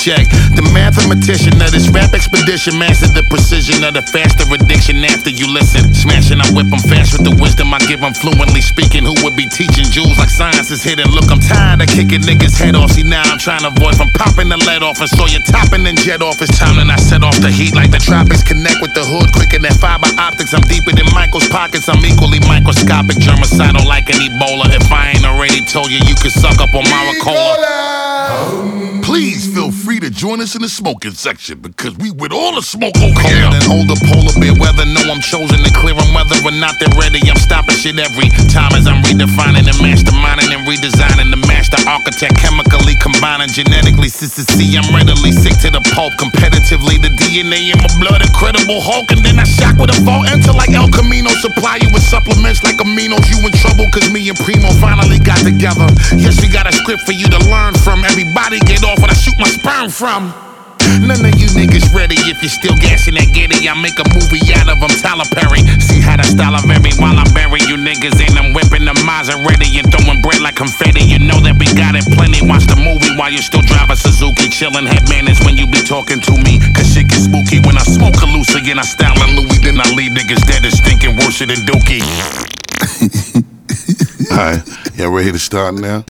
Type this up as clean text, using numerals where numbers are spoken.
check. The mathematician of this rap expedition mastered the precision of the faster addiction after you listen. Smashing, I whip them fast with the wisdom I give them fluently speaking. Who would be teaching jewels like science is hidden? Look, I'm tired of kicking niggas' head off. See, now I'm trying to avoid from popping the lead off and saw you topping and jet off. It's time and I set off the heat like the tropics. Connect with the hood quicker than fiber optics. I'm deeper than Michael's pockets. I'm equally microscopic, germicidal like an Ebola. If I ain't already told you, you can suck up on my Ricola. Please feel free to join us in the smoking section because we with all the smoke over here. Colder than older polar bear weather. Know I'm chosen to clear them whether or not they're ready. I'm stopping shit every time as I'm redefining and masterminding and redesigning. The master architect chemically combining genetically. See, I'm readily sick to the pulp. Competitively, the DNA in my blood, incredible Hulk. And then I shock with a vault enter like El Camino. Supply you with supplements like aminos. You in trouble cause me and Primo finally got together. Yes, we got a script for you to learn from. Everybody get off when I shoot my sperm from. None of you niggas ready if you're still gassing that giddy. I make a movie out of them, Tyler Perry. See how the style of every while I bury you niggas in. I'm whipping the Maserati and throwing bread like confetti. You know that we got it plenty. Watch the movie while you still drive a Suzuki. Chillin' headman is when you be talking to me. Cause shit gets spooky when I smoke a loose again. I style a Louis, then I leave niggas dead and stinking worse than Dookie. Alright, y'all ready to start now?